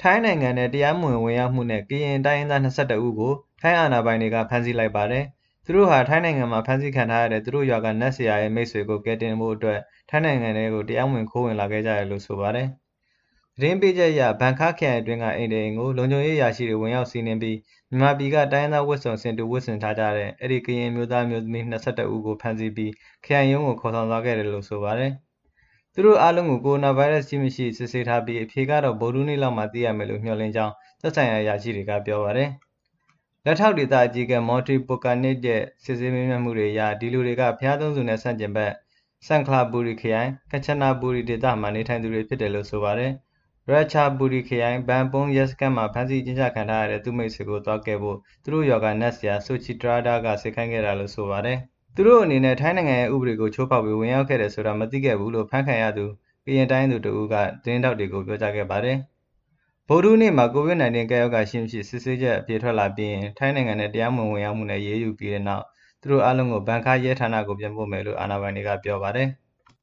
ထိုင်းနိုင်ငံနဲ့တရားမဝင်ဝင်ရောက်မှုနဲ့ကရင်တိုင်းရင်းသား22ဦးကိုထိုင်းအာဏာပိုင်တွေကဖမ်းဆီးလိုက်ပါတယ်။သူတို့ဟာထိုင်းနိုင်ငံမှာဖမ်းဆီးခံထားရတဲ့သူတို့ရွာကနတ်ဆရာရဲ့မိတ်ဆွေကိုကယ်တင်ဖို့အတွက်ထိုင်းနိုင်ငံထဲကိုတရားမဝင်ခိုးဝင်လာခဲ့ကြတယ်လို့ဆိုပါတယ်။သတင်းပေးချက်အရဘန်ခါခရိုင်အတွင်းကအိမ်တအိမ်ကိုလုံခြုံရေးအရာရှိတွေဝင်ရောက်စီးနင်းပြီးမြန်မာပြည်ကတိုင်းရင်းသားဝတ်စုံဆင်တူဝတ်ဆင်ထားကြတဲ့အဲ့ဒီကရင်မျိုးသားမျိုးသမီး22ဦးကိုဖမ်းဆီးပြီးခရိုင်ရုံးကိုခေါ်ဆောင်သွားခဲ့တယ်လို့ဆိုပါတယ်။သူတို့အားလုံးကိုကိုရိုနာဗိုင်းရပ်စ်ရှိမရှိစစ်ဆေးထားပြီးအဖြေကတော့ဗုဒ္ဓနေ့လောက်မှသိရမယ်လို့မျှော်လင့်ကြောင်းသက်ဆိုင်ရာအရာရှိတွေကပြောပါတယ်။လက်ထောက်ဒေသအကြီးအကဲမော်ထရီပိုကာနစ်ရဲ့စစ်ဆေးမေးမြန်းမှုတွေအရဒီလူတွေကဖျားသုံးစုနဲ့ဆန့်ကျင်ဘက်ဆန်ခလာဘူရီခရိုင်ကချနာဘူရီဒေသမှာနေထိုင်သူတွေဖြစ်တယ်လို့ဆိုပါတယ်။ရချာဘူရီခရိုင်ဘန်ပုံးရဲစခန်းမှာဖမ်းဆီးကျင်းချခံထားရတဲ့သူမိတ်ဆွေကိုသွားခဲ့ဖို့သူတို့ရွာကနတ်ဆရာဆိုချီတရာဒါကစိတ်ခိုင်းခဲ့တာလို့ဆိုပါတယ်။သူတို့အနေနဲ့ထိုင်းနိုင်ငံရဲ့ဥပဒေကိုချိုးဖောက်ပြီးဝင်ရောက်ခဲ့တယ်ဆိုတာမသိခဲ့ဘူးလို့ဖမ်းခံရသူကရင်တိုင်းသူတဦးကသတင်းထောက်တွေကိုပြောကြားခဲ့ပါတယ်။ဗုဒ္ဓနေ့မှာ COVID-19 ကပ်ရောဂါရှိမရှိစစ်ဆေးချက်အပြည့်ထွက်လာပြီးရင်ထိုင်းနိုင်ငံနဲ့တရားမဝင်ဝင်ရောက်မှုနဲ့ရေးယူပြီးတဲ့နောက်သူတို့အားလုံးကိုဘန်ခါရဲဌာနကိုပြန်ပို့မယ်လို့အာဏာပိုင်တွေကပြောပါတယ်။